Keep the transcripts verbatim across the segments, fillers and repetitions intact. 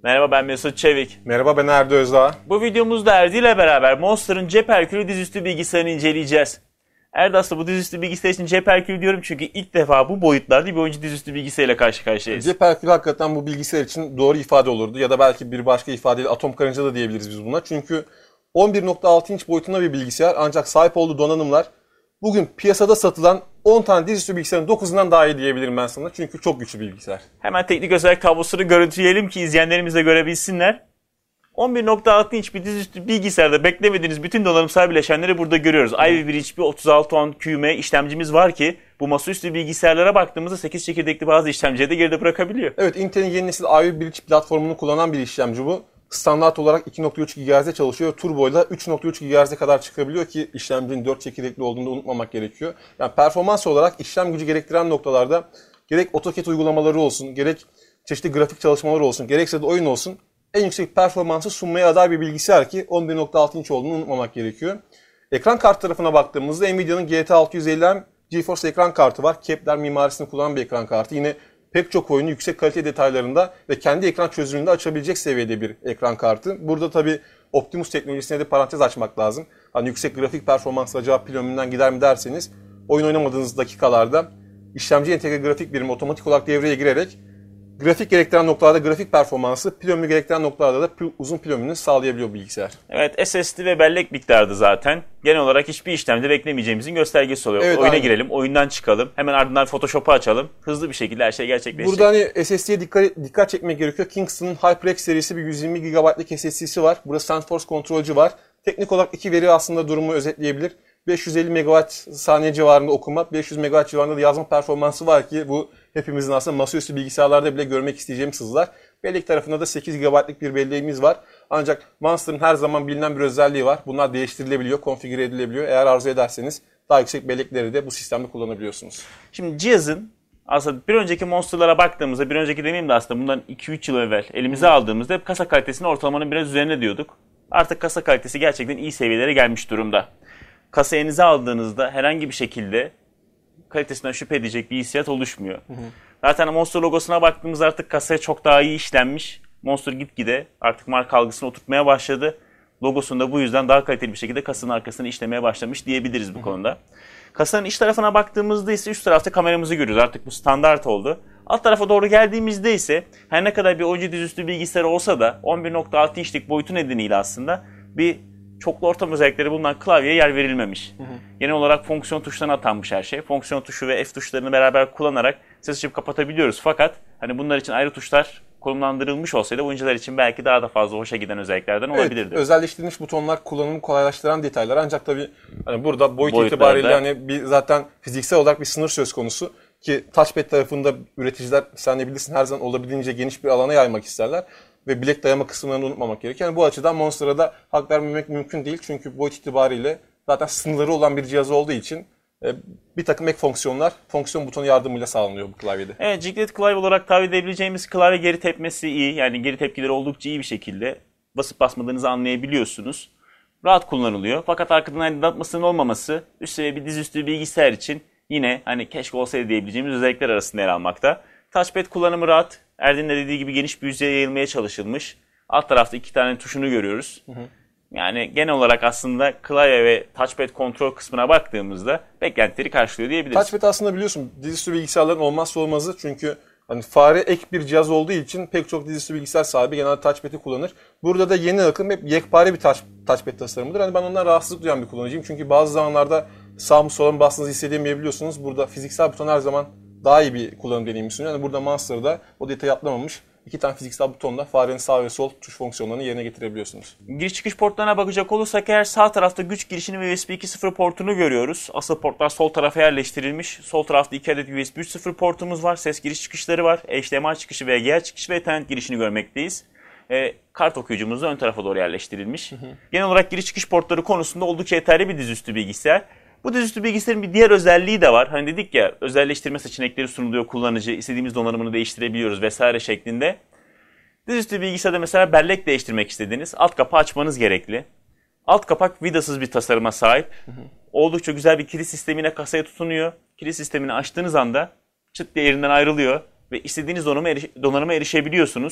Merhaba, ben Mesut Çevik. Merhaba, ben Erdi Özdağ. Bu videomuzda Erdi ile beraber Monster'ın Cep Herkülü dizüstü bilgisayarını inceleyeceğiz. Erdi, aslında bu dizüstü bilgisayar için Cep Herkülü diyorum çünkü ilk defa bu boyutlarda bir oyuncu dizüstü bilgisayarıyla karşı karşıyayız. Cep Herkülü hakikaten bu bilgisayar için doğru ifade olurdu ya da belki bir başka ifadeyle atom karınca da diyebiliriz biz buna. Çünkü on bir nokta altı inç boyutunda bir bilgisayar, ancak sahip olduğu donanımlar bugün piyasada satılan on tane dizüstü bilgisayarın dokuzundan daha iyi diyebilirim ben sana. Çünkü çok güçlü bir bilgisayar. Hemen teknik özellik tablosunu görüntüleyelim ki izleyenlerimiz de görebilsinler. on bir nokta altı inç bir dizüstü bilgisayarda beklemediğiniz bütün donanımsal bileşenleri burada görüyoruz. Ivy Bridge bir otuz altı on Q M işlemcimiz var ki bu masaüstü bilgisayarlara baktığımızda sekiz çekirdekli bazı işlemcileri de geride bırakabiliyor. Evet, Intel'in yeni nesil Ivy Bridge platformunu kullanan bir işlemci bu. Standart olarak iki nokta üç gigahertz'e çalışıyor. Turbo ile üç nokta üç gigahertz'e kadar çıkabiliyor ki işlemcinin dört çekirdekli olduğunu da unutmamak gerekiyor. Yani performans olarak işlem gücü gerektiren noktalarda gerek AutoCAD uygulamaları olsun, gerek çeşitli grafik çalışmaları olsun, gerekse de oyun olsun en yüksek performansı sunmaya aday bir bilgisayar ki on bir nokta altı inç olduğunu unutmamak gerekiyor. Ekran kartı tarafına baktığımızda Nvidia'nın G T altı yüz elli M GeForce ekran kartı var. Kepler mimarisini kullanan bir ekran kartı. Yine pek çok oyunu yüksek kalite detaylarında ve kendi ekran çözünürlüğünde açabilecek seviyede bir ekran kartı. Burada tabii Optimus teknolojisine de parantez açmak lazım. Hani yüksek grafik performans acaba pil ömründen gider mi derseniz, oyun oynamadığınız dakikalarda işlemci entegre grafik birimi otomatik olarak devreye girerek grafik gerektiren noktalarda grafik performansı, pil ömrü gerektiren noktalarda da pil, uzun pil ömrünü sağlayabiliyor bilgisayar. Evet, S S D ve bellek miktarı zaten genel olarak hiçbir işlemde beklemeyeceğimizin göstergesi oluyor. Evet, oyuna aynen. Girelim, oyundan çıkalım, hemen ardından Photoshop'u açalım. Hızlı bir şekilde her şey gerçekleşecek. Burada hani S S D'ye dikkat, dikkat çekmek gerekiyor. Kingston'ın HyperX serisi bir yüz yirmi gigabaytlık S S D'si var. Burada SandForce kontrolcü var. Teknik olarak iki veri aslında durumu özetleyebilir. beş yüz elli megabayt saniye civarında okuma, beş yüz megabayt civarında da yazma performansı var ki bu hepimizin aslında masaüstü bilgisayarlarda bile görmek isteyeceğimiz hızlar. Bellek tarafında da sekiz gigabaytlık bir belleğimiz var. Ancak Monster'ın her zaman bilinen bir özelliği var. Bunlar değiştirilebiliyor, konfigüre edilebiliyor. Eğer arzu ederseniz daha yüksek bellekleri de bu sistemde kullanabiliyorsunuz. Şimdi cihazın aslında bir önceki Monster'lara baktığımızda, bir önceki demeyeyim de aslında bundan iki üç yıl evvel elimize aldığımızda hep kasa kalitesini ortalamanın biraz üzerine diyorduk. Artık kasa kalitesi gerçekten iyi seviyelere gelmiş durumda. Kasayı elinize aldığınızda herhangi bir şekilde kalitesinden şüphe edecek bir hissiyat oluşmuyor. Hı hı. Zaten Monster logosuna baktığımızda artık kasaya çok daha iyi işlenmiş. Monster gitgide artık marka algısını oturtmaya başladı. Logosunu da bu yüzden daha kaliteli bir şekilde kasanın arkasını işlemeye başlamış diyebiliriz bu hı hı. konuda. Kasanın iç tarafına baktığımızda ise üst tarafta kameramızı görüyoruz. Artık bu standart oldu. Alt tarafa doğru geldiğimizde ise her ne kadar bir oyuncu dizüstü bilgisayar olsa da on bir nokta altı inçlik boyutu nedeniyle aslında bir çoklu ortam özellikleri bulunan klavyeye yer verilmemiş. Hı hı. Genel olarak fonksiyon tuşlarına atanmış her şey. Fonksiyon tuşu ve F tuşlarını beraber kullanarak ses açıp kapatabiliyoruz. Fakat hani bunlar için ayrı tuşlar konumlandırılmış olsaydı oyuncular için belki daha da fazla hoşa giden özelliklerden evet, olabilirdi. Özelleştirilmiş butonlar kullanımı kolaylaştıran detaylar. Ancak tabii hani burada boyut Boyutlarda, itibariyle hani bir zaten fiziksel olarak bir sınır söz konusu ki touchpad tarafında üreticiler sen de bilirsin her zaman olabildiğince geniş bir alana yaymak isterler. Ve bilek dayama kısımlarını unutmamak gerekiyor. Yani bu açıdan Monster'a da hak vermemek mümkün değil. Çünkü boyut itibariyle zaten sınırları olan bir cihaz olduğu için bir takım ek fonksiyonlar fonksiyon butonu yardımıyla sağlanıyor bu klavyede. Evet, Giglet klavye olarak tabir edebileceğimiz klavye geri tepmesi iyi. Yani geri tepkileri oldukça iyi bir şekilde basıp basmadığınızı anlayabiliyorsunuz. Rahat kullanılıyor. Fakat arkadan aydınlatmasının olmaması üst seviye bir dizüstü bilgisayar için yine hani keşke olsaydı diyebileceğimiz özellikler arasında yer almakta. Touchpad kullanımı rahat. Erdin'in de dediği gibi geniş bir yüzeye yayılmaya çalışılmış. Alt tarafta iki tane tuşunu görüyoruz. Hı hı. Yani genel olarak aslında klavye ve touchpad kontrol kısmına baktığımızda beklentileri karşılıyor diyebiliriz. Touchpad aslında biliyorsun dizüstü bilgisayarların olmazsa olmazı çünkü hani fare ek bir cihaz olduğu için pek çok dizüstü bilgisayar sahibi genelde touchpad'i kullanır. Burada da yeni akım hep yekpare bir touch, touchpad tasarımıdır. Hani ben ondan rahatsızlık duyan bir kullanıcıyım. Çünkü bazı zamanlarda sağ mı sola mı bastığınızı hissedemeyebiliyorsunuz. Burada fiziksel buton her zaman daha iyi bir kullanım deneyimi sunuyor. Yani burada Monster'da o detayı atlamamış. İki tane fiziksel butonla farenin sağ ve sol tuş fonksiyonlarını yerine getirebiliyorsunuz. Giriş çıkış portlarına bakacak olursak eğer sağ tarafta güç girişini ve U S B iki nokta sıfır portunu görüyoruz. Asıl portlar sol tarafa yerleştirilmiş. Sol tarafta iki adet U S B üç nokta sıfır portumuz var. Ses giriş çıkışları var. H D M I çıkışı ve V G A çıkışı ve Ethernet girişini görmekteyiz. E, kart okuyucumuz da ön tarafa doğru yerleştirilmiş. Hı hı. Genel olarak giriş çıkış portları konusunda oldukça yeterli bir dizüstü bilgisayar. Bu dizüstü bilgisayarın bir diğer özelliği de var. Hani dedik ya özelleştirme seçenekleri sunuluyor kullanıcı. İstediğimiz donanımını değiştirebiliyoruz vesaire şeklinde. Dizüstü bilgisayarda mesela bellek değiştirmek istediğiniz alt kapağı açmanız gerekli. Alt kapak vidasız bir tasarıma sahip. Hı hı. Oldukça güzel bir kilit sistemine kasaya tutunuyor. Kilit sistemini açtığınız anda çıt diye yerinden ayrılıyor ve istediğiniz donanıma, eriş- donanıma erişebiliyorsunuz.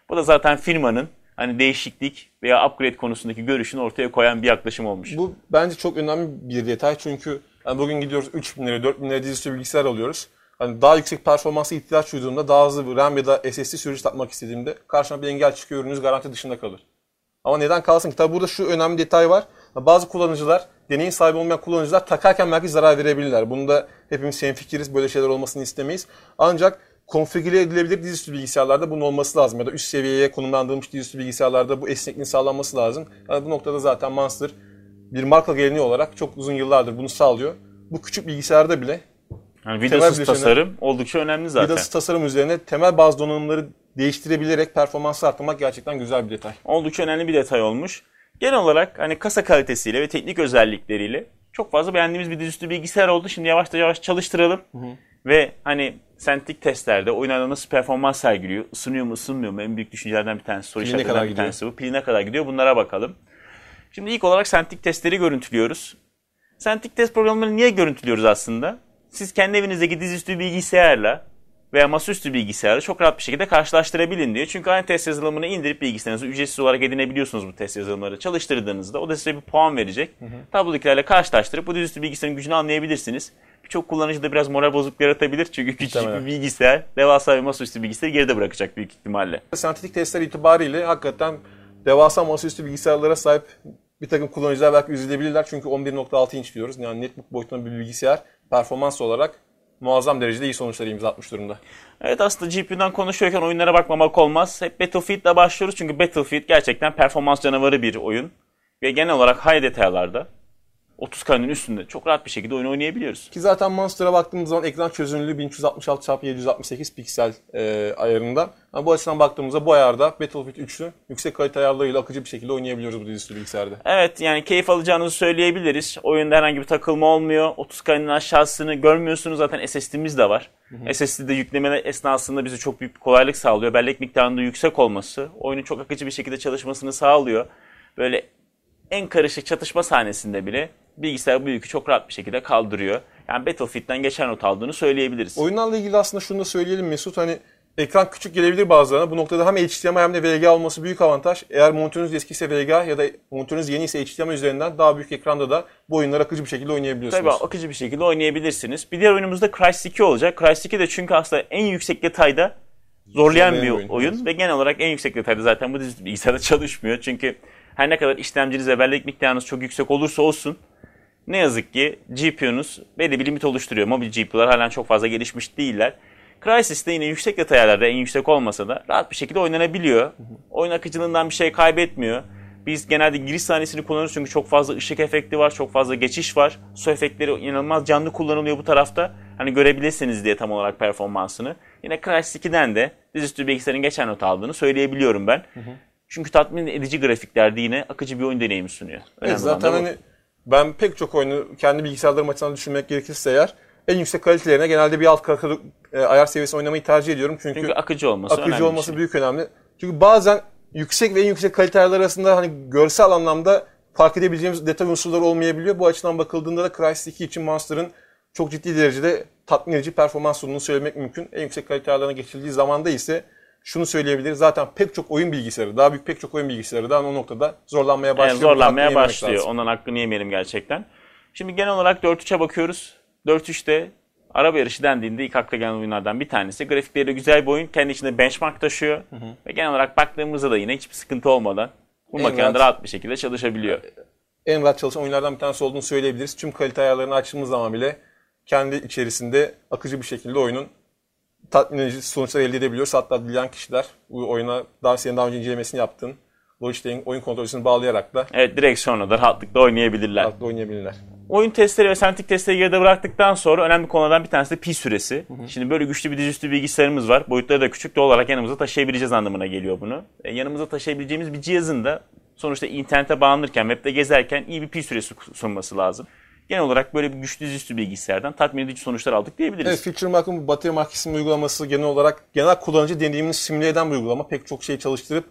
Bu da zaten firmanın hani değişiklik veya upgrade konusundaki görüşünü ortaya koyan bir yaklaşım olmuş. Bu bence çok önemli bir detay çünkü yani bugün gidiyoruz üç bin liraya, dört bin liraya dizüstü bilgisayar alıyoruz. Hani daha yüksek performansa ihtiyaç duyduğumda, daha hızlı bir RAM ya da S S D sürücü takmak istediğimde karşıma bir engel çıkıyor, ürününüz garanti dışında kalır. Ama neden kalsın ki? Tabi burada şu önemli detay var. Bazı kullanıcılar, deneyim sahibi olmayan kullanıcılar takarken belki zarar verebilirler. Bunda hepimiz hemfikiriz, böyle şeyler olmasını istemeyiz. Ancak konfigüre edilebilir dizüstü bilgisayarlarda bunun olması lazım. Ya da üst seviyeye konumlandırılmış dizüstü bilgisayarlarda bu esnekliğin sağlanması lazım. Yani bu noktada zaten Monster bir marka geleneği olarak çok uzun yıllardır bunu sağlıyor. Bu küçük bilgisayarda bile yani vidasız tasarım oldukça önemli zaten. Vidasız tasarım üzerine temel bazı donanımları değiştirebilerek performansı arttırmak gerçekten güzel bir detay. Oldukça önemli bir detay olmuş. Genel olarak hani kasa kalitesiyle ve teknik özellikleriyle çok fazla beğendiğimiz bir dizüstü bilgisayar oldu. Şimdi yavaş yavaş çalıştıralım. Hı hı. Ve hani sentik testlerde oyunlarda nasıl performans sergiliyor, ısınıyor mu ısınmıyor mu en büyük düşüncelerden bir tanesi, soru işaretlerinden bir tanesi bu. Pili ne kadar gidiyor, bunlara bakalım. Şimdi ilk olarak sentik testleri görüntülüyoruz. Sentik test programları niye görüntülüyoruz aslında? Siz kendi evinizdeki dizüstü bilgisayarla veya masaüstü bilgisayarı çok rahat bir şekilde karşılaştırabilin diyor. Çünkü aynı test yazılımını indirip bilgisayarınızı ücretsiz olarak edinebiliyorsunuz bu test yazılımları. Çalıştırdığınızda o da size bir puan verecek. Hı hı. Tablodakilerle karşılaştırıp bu dizüstü bilgisayarın gücünü anlayabilirsiniz. Birçok kullanıcı da biraz moral bozukluğu yaratabilir. Çünkü küçük bir bilgisayar, devasa bir masaüstü bilgisayarı geride bırakacak büyük ihtimalle. Sentetik testler itibariyle hakikaten devasa masaüstü bilgisayarlara sahip bir takım kullanıcılar belki üzülebilirler. Çünkü on bir nokta altı inç diyoruz. Yani netbook boyutunda bir bilgisayar performans olarak muazzam derecede iyi sonuçlar imza atmış durumda. Evet, aslında G P U'dan konuşuyorken oyunlara bakmamak olmaz. Hep Battlefield'la başlıyoruz çünkü Battlefield gerçekten performans canavarı bir oyun. Ve genel olarak high detaylarda otuz K'nın üstünde çok rahat bir şekilde oyun oynayabiliyoruz. Ki zaten Monster'a baktığımız zaman ekran çözünürlüğü bin üç yüz altmış altı çarpı yedi yüz altmış sekiz piksel e, ayarında. Yani bu açıdan baktığımızda bu ayarda Battlefield üçü yüksek kalite ayarlarıyla akıcı bir şekilde oynayabiliyoruz bu dizüstü bilgisayarda. Evet, yani keyif alacağınızı söyleyebiliriz. Oyunda herhangi bir takılma olmuyor. otuz K'nın aşağısını görmüyorsunuz. Zaten S S D'miz de var. Hı hı. S S D'de yükleme esnasında bize çok büyük bir kolaylık sağlıyor. Bellek miktarında yüksek olması oyunun çok akıcı bir şekilde çalışmasını sağlıyor. Böyle en karışık çatışma sahnesinde bile bilgisayar bu yükü çok rahat bir şekilde kaldırıyor. Yani Battlefield'den geçen not aldığını söyleyebiliriz. Oyunlarla ilgili aslında şunu da söyleyelim Mesut. Hani ekran küçük gelebilir bazılarına. Bu noktada hem H D M I hem de V G A olması büyük avantaj. Eğer monitörünüz eskiyse V G A ya da monitörünüz yeni ise H D M I üzerinden daha büyük ekranda da bu oyunları akıcı bir şekilde oynayabiliyorsunuz. Tabii akıcı bir şekilde oynayabilirsiniz. Bir diğer oyunumuz da Crysis iki olacak. Crysis iki de çünkü aslında en yüksek detayda zorlayan bir oyun. oyun. Evet. Ve genel olarak en yüksek detayda zaten bu bilgisayarda çalışmıyor. Çünkü her ne kadar işlemciniz ve bellek miktarınız çok yüksek olursa olsun ne yazık ki G P U'nuz belli bir limit oluşturuyor. Mobil G P U'lar halen çok fazla gelişmiş değiller. Crysis'te yine yüksek detay ayarlarda en yüksek olmasa da rahat bir şekilde oynanabiliyor. Hı hı. Oyun akıcılığından bir şey kaybetmiyor. Biz genelde giriş sahnesini kullanıyoruz çünkü çok fazla ışık efekti var, çok fazla geçiş var. Su efektleri inanılmaz canlı kullanılıyor bu tarafta. Hani görebilirsiniz diye tam olarak performansını. Yine Crysis ikiden de dizüstü bilgisayarın geçen not aldığını söyleyebiliyorum ben. Hı hı. Çünkü tatmin edici grafiklerde yine akıcı bir oyun deneyimi sunuyor. Evet, zaten hani ben pek çok oyunu kendi bilgisayarlarım açısından düşünmek gerekirse eğer en yüksek kalitelerine genelde bir alt kalite e, ayar seviyesi oynamayı tercih ediyorum. Çünkü, Çünkü akıcı olması akıcı önemli. olması şey. büyük önemli. Çünkü bazen yüksek ve en yüksek kalite ayarlar arasında hani görsel anlamda fark edebileceğimiz detay unsurları olmayabiliyor. Bu açıdan bakıldığında da Crysis iki için Monster'ın çok ciddi derecede tatmin edici performans sunduğunu söylemek mümkün. En yüksek kalite ayarlarına geçildiği zamanda ise şunu söyleyebiliriz. Zaten pek çok oyun bilgisayarı, daha büyük pek çok oyun bilgisayarı da o noktada zorlanmaya başlıyor. Evet, zorlanmaya başlıyor. Ondan hakkını yemeyelim gerçekten. Şimdi genel olarak dört üçe bakıyoruz. dört üçte araba yarışı dendiğinde ilk akla gelen oyunlardan bir tanesi. Grafikleri güzel bir oyun. Kendi içinde benchmark taşıyor. Hı hı. Ve genel olarak baktığımızda da yine hiçbir sıkıntı olmadan bu makinede rahat bir şekilde çalışabiliyor. En rahat çalışan oyunlardan bir tanesi olduğunu söyleyebiliriz. Tüm kalite ayarlarını açtığımız zaman bile kendi içerisinde akıcı bir şekilde oyunun tatmin edici sonuçlar elde edebiliyoruz. Hatta dileyen kişiler bu oyuna daha, senin daha önce incelemesini yaptığın Logitech'in oyun kontrolcüsünü bağlayarak da evet, direksiyonla da rahatlıkla oynayabilirler. Rahatlıkla oynayabilirler. Oyun testleri ve sentik testleri geride bıraktıktan sonra önemli konulardan bir tanesi de pil süresi. Hı hı. Şimdi böyle güçlü bir dizüstü bilgisayarımız var. Boyutları da küçük. Doğal olarak yanımıza taşıyabileceğiz anlamına geliyor bunu. E, yanımıza taşıyabileceğimiz bir cihazın da sonuçta internete bağlanırken, webde gezerken iyi bir pil süresi sunması lazım. Genel olarak böyle bir güçlü dizüstü bilgisayardan tatmin edici sonuçlar aldık diyebiliriz. Evet, Feature Mark'ın bu Battery Mark isimli uygulaması genel olarak genel kullanıcı deneyimini simüle eden bir uygulama. Pek çok şey çalıştırıp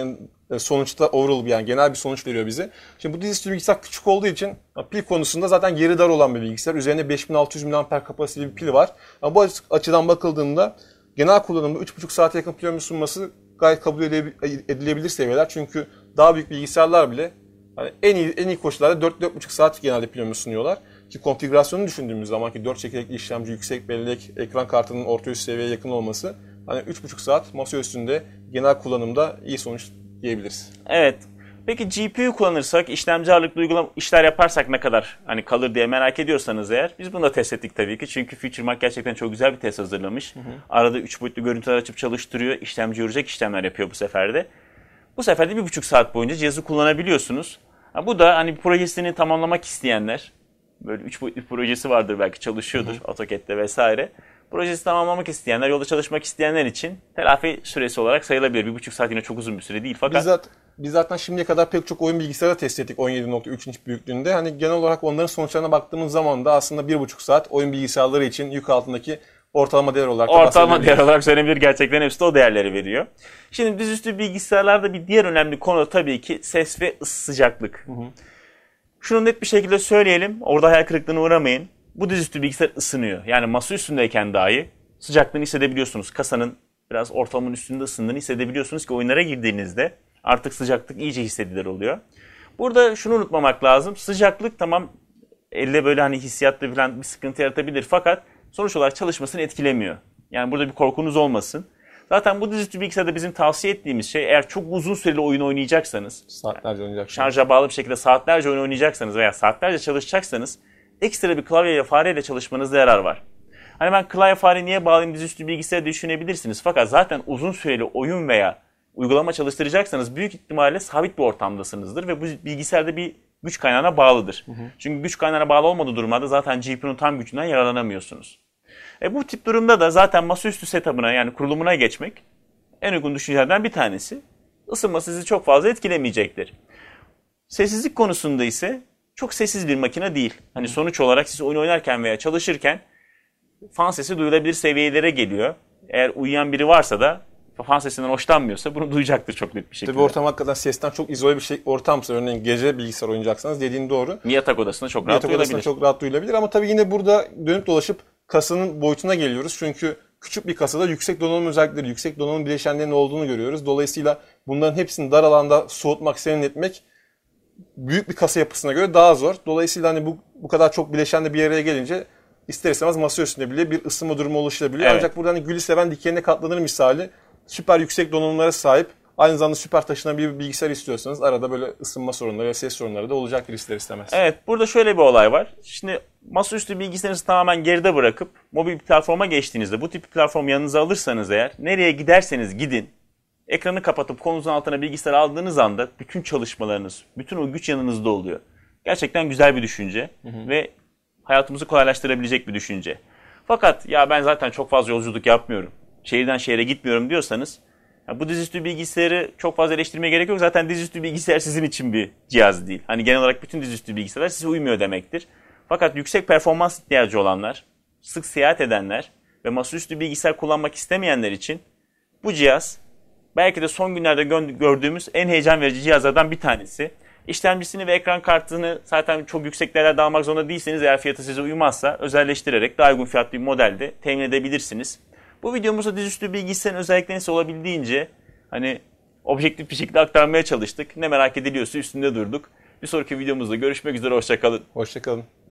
sonuçta overall yani genel bir sonuç veriyor bize. Şimdi bu dizüstü bilgisayar küçük olduğu için pil konusunda zaten yeri dar olan bir bilgisayar. Üzerinde beş bin altı yüz miliamper kapasiteli bir pili var. Ama bu açıdan bakıldığında genel kullanımda üç buçuk saate yakın pil ömrü sunması gayet kabul edilebilir seviyeler. Çünkü daha büyük bilgisayarlar bile hani en iyi en iyi koşullarda dört dört buçuk saat genelde pil ömrü sunuyorlar. Ki konfigürasyonu düşündüğümüz zaman ki dört çekirdekli işlemci, yüksek bellek, ekran kartının orta üst seviyeye yakın olması hani üç buçuk saat masa üstünde genel kullanımda iyi sonuç diyebiliriz. Evet. Peki G P U kullanırsak, işlemci ağırlıklı uygulama işler yaparsak ne kadar hani kalır diye merak ediyorsanız eğer, biz bunu da test ettik tabii ki. Çünkü FutureMark gerçekten çok güzel bir test hazırlamış. Hı hı. Arada üç boyutlu görüntüler açıp çalıştırıyor. İşlemci yoracak işlemler yapıyor bu sefer de. Bu sefer de bir buçuk saat boyunca cihazı kullanabiliyorsunuz. Ha, bu da hani projesini tamamlamak isteyenler, böyle üç boyutlu projesi vardır belki, çalışıyordur AutoCAD'de vesaire. Projesi tamamlamak isteyenler, yolda çalışmak isteyenler için telafi süresi olarak sayılabilir. Bir buçuk saat yine çok uzun bir süre değil fakat... Bizzat, biz zaten şimdiye kadar pek çok oyun bilgisayarı test ettik on yedi nokta üç inç büyüklüğünde. Hani genel olarak onların sonuçlarına baktığımız zaman da aslında bir buçuk saat oyun bilgisayarları için yük altındaki ortalama değer olarak da Ortalama değer olarak söylenebilir, gerçekten hepsi de o değerleri veriyor. Şimdi dizüstü bilgisayarlarda bir diğer önemli konu tabii ki ses ve sıcaklık. Hı hı. Şunu net bir şekilde söyleyelim, orada hayal kırıklığına uğramayın. Bu dizüstü bilgisayar ısınıyor. Yani masa üstündeyken dahi sıcaklığını hissedebiliyorsunuz. Kasanın biraz ortalamanın üstünde ısındığını hissedebiliyorsunuz ki oyunlara girdiğinizde artık sıcaklık iyice hissedilir oluyor. Burada şunu unutmamak lazım. Sıcaklık tamam elde böyle hani hissiyatta falan bir sıkıntı yaratabilir fakat sonuç olarak çalışmasını etkilemiyor. Yani burada bir korkunuz olmasın. Zaten bu dizüstü bilgisayarda bizim tavsiye ettiğimiz şey, eğer çok uzun süreli oyun oynayacaksanız, saatlerce oynayacaksınız, şarja bağlı bir şekilde saatlerce oyun oynayacaksanız veya saatlerce çalışacaksanız ekstra bir klavye ve fareyle çalışmanızda yarar var. Hani ben klavye fare niye bağlayayım dizüstü bilgisayarı düşünebilirsiniz. Fakat zaten uzun süreli oyun veya uygulama çalıştıracaksanız büyük ihtimalle sabit bir ortamdasınızdır ve bu bilgisayarda bir güç kaynağına bağlıdır. Hı hı. Çünkü güç kaynağına bağlı olmadığı durumlarda zaten G P U'nun tam gücünden yararlanamıyorsunuz. E bu tip durumda da zaten masaüstü setup'ına, yani kurulumuna geçmek en uygun düşüncelerden bir tanesi. Isınma sizi çok fazla etkilemeyecektir. Sessizlik konusunda ise çok sessiz bir makine değil. Hani sonuç olarak siz oyun oynarken veya çalışırken fan sesi duyulabilir seviyelere geliyor. Eğer uyuyan biri varsa da fan sesinden hoşlanmıyorsa bunu duyacaktır çok net bir şekilde. Tabii ortam hakikaten sesten çok izole bir şey, ortamsa, örneğin gece bilgisayar oynayacaksanız dediğin doğru. Bir yatak odasında çok rahat yatak duyulabilir. odasında çok rahat duyulabilir ama tabii yine burada dönüp dolaşıp kasanın boyutuna geliyoruz. Çünkü küçük bir kasada yüksek donanım özellikleri, yüksek donanım bileşenlerinin olduğunu görüyoruz. Dolayısıyla bunların hepsini dar alanda soğutmak, serinletmek büyük bir kasa yapısına göre daha zor. Dolayısıyla hani bu bu kadar çok bileşenle bir araya gelince ister istemez masa üstünde bile bir ısınma durumu oluşabiliyor. Evet. Ancak burada hani gülü seven dikenine katlanır misali süper yüksek donanımlara sahip, aynı zamanda süper taşınabilir bir bilgisayar istiyorsanız arada böyle ısınma sorunları ve ses sorunları da olacaktır ister istemez. Evet, burada şöyle bir olay var. Şimdi masaüstü bilgisayarınızı tamamen geride bırakıp mobil bir platforma geçtiğinizde, bu tip bir platformu yanınıza alırsanız eğer, nereye giderseniz gidin, ekranı kapatıp kolunuzun altına bilgisayar aldığınız anda bütün çalışmalarınız, bütün o güç yanınızda oluyor. Gerçekten güzel bir düşünce hı hı. ve hayatımızı kolaylaştırabilecek bir düşünce. Fakat ya ben zaten çok fazla yolculuk yapmıyorum, şehirden şehre gitmiyorum diyorsanız, ya bu dizüstü bilgisayarı çok fazla eleştirmeye gerek yok. Zaten dizüstü bilgisayar sizin için bir cihaz değil. Hani genel olarak bütün dizüstü bilgisayarlar size uymuyor demektir. Fakat yüksek performans ihtiyacı olanlar, sık seyahat edenler ve masaüstü bilgisayar kullanmak istemeyenler için bu cihaz belki de son günlerde gördüğümüz en heyecan verici cihazlardan bir tanesi. İşlemcisini ve ekran kartını zaten çok yüksek değerlerde almak zorunda değilseniz, eğer fiyatı size uymazsa özelleştirerek daha uygun fiyatlı bir modelde temin edebilirsiniz. Bu videomuzda dizüstü bilgisayarın özelliklerini olabildiğince hani objektif bir şekilde aktarmaya çalıştık. Ne merak ediliyorsa üstünde durduk. Bir sonraki videomuzda görüşmek üzere, hoşça kalın. Hoşça kalın.